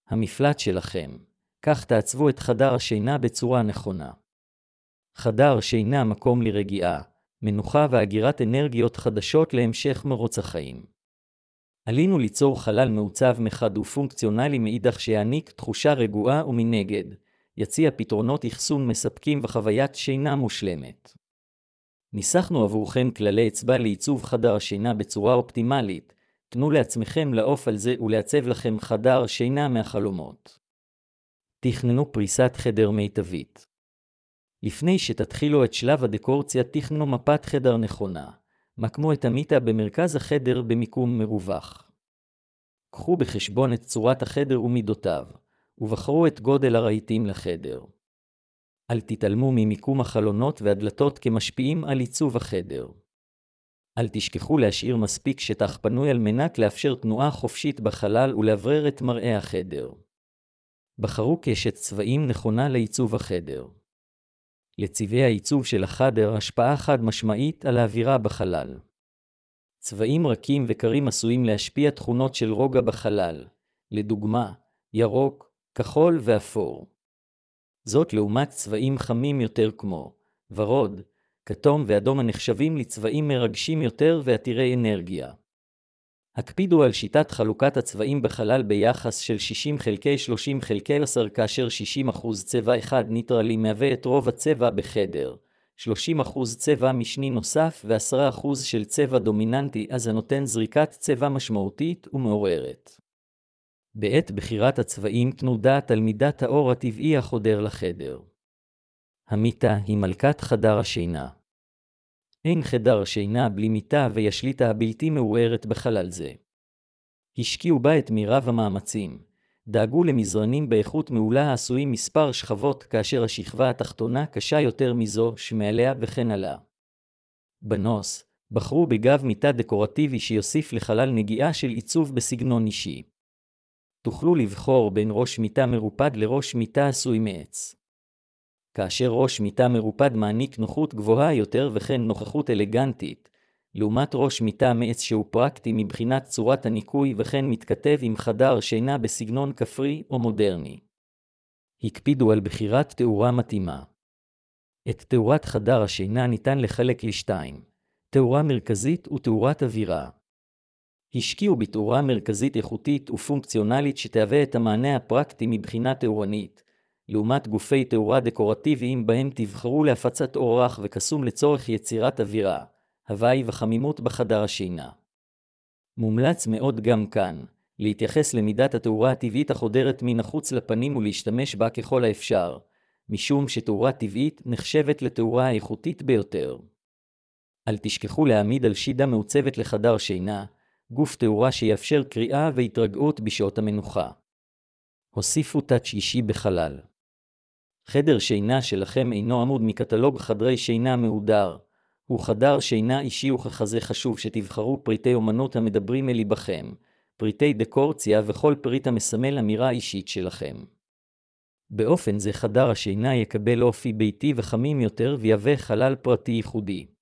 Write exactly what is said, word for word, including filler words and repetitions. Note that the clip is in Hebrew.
המפלט שלכם. כך תעצבו את חדר השינה בצורה נכונה. חדר שינה מקום לרגיעה, מנוחה ואגירת אנרגיות חדשות להמשך מרוץ החיים. עלינו ליצור חלל מעוצב מחד ופונקציונלי מאידך שיעניק תחושה רגועה ומנגד, יציע פתרונות אחסון מספקים וחוויית שינה מושלמת. ניסחנו עבורכם כללי אצבע לעיצוב חדר השינה בצורה אופטימלית, תנו לעצמכם לעוף על זה ולעצב לכם חדר שינה מהחלומות. תכננו פריסת חדר מיטבית. לפני שתתחילו את שלב הדקורציה תכננו מפת חדר נכונה. מקמו את המיטה במרכז החדר במיקום מרווח. קחו בחשבון את צורת החדר ומידותיו, ובחרו את גודל הרהיטים לחדר. אל תתעלמו ממיקום החלונות והדלתות כמשפיעים על עיצוב החדר. אל תשכחו להשאיר מספיק שטח פנוי על מנת לאפשר תנועה חופשית בחלל ולאוורר את מראה החדר. בחרו קשת צבעים נכונה לעיצוב החדר. לצבעי העיצוב של החדר השפעה חד משמעית על האווירה בחלל. צבעים רכים וקרים עשויים להשפיע תכונות של רוגע בחלל, לדוגמה, ירוק, כחול ואפור. זאת לעומת צבעים חמים יותר כמו ורוד, כתום ואדום הנחשבים לצבעים מרגשים יותר ועתירי אנרגיה. הקפידו על שיטת חלוקת הצבעים בחלל ביחס של שישים חלקי שלושים חלקי עשר כאשר שישים אחוז צבע אחד ניטרלי מהווה את רוב הצבע בחדר, שלושים אחוז צבע משני נוסף ו-עשרה אחוז של צבע דומיננטי אז הנותן זריקת צבע משמעותית ומעוררת. בעת בחירת הצבעים תנו דעת על מידת האור הטבעי החודר לחדר. המיטה היא מלכת חדר השינה. אין חדר שינה בלי מיטה וישליטה הבלתי מעוררת בחלל זה. השקיעו בה את מירב המאמצים. דאגו למזרנים באיכות מעולה העשויים מספר שכבות כאשר השכבה התחתונה קשה יותר מזו שמעליה וכן הלאה. בנוס, בחרו בגב מיטה דקורטיבי שיוסיף לחלל נגיעה של עיצוב בסגנון אישי. תוכלו לבחור בין ראש מיטה מרופד לראש מיטה עשוי מעץ. כאשר ראש מיטה מרופד מעניק נוחות גבוהה יותר וכן נוכחות אלגנטית, לעומת ראש מיטה מעץ שהוא פרקטי מבחינת צורת הניקוי וכן מתכתב עם חדר שינה בסגנון כפרי או מודרני. הקפידו על בחירת תאורה מתאימה. את תאורת חדר השינה ניתן לחלק לשתיים, תאורה מרכזית ותאורת אווירה. השקיעו בתאורה מרכזית איכותית ופונקציונלית שתהווה את המענה הפרקטי מבחינה תאורנית, לעומת גופי תאורה דקורטיביים בהם תבחרו להפצת אור רך וקסום לצורך יצירת אווירה, הוואי וחמימות בחדר השינה. מומלץ מאוד גם כאן, להתייחס למידת התאורה הטבעית החודרת מן החוץ לפנים ולהשתמש בה ככל האפשר, משום שתאורה טבעית נחשבת לתאורה האיכותית ביותר. אל תשכחו להעמיד על שידה מעוצבת לחדר שינה, גוף תאורה שיאפשר קריאה והתרגעות בשעות המנוחה. הוסיפו טאץ' אישי בחלל. חדר שינה שלכם אינו עמוד מקטלוג חדרי שינה מהודר. הוא חדר שינה אישי וככזה חשוב שתבחרו פריטי אומנות המדברים אל ליבכם, פריטי דקורציה וכל פריט המסמל אמירה אישית שלכם. באופן זה חדר השינה יקבל אופי ביתי וחמים יותר ויהווה חלל פרטי ייחודי.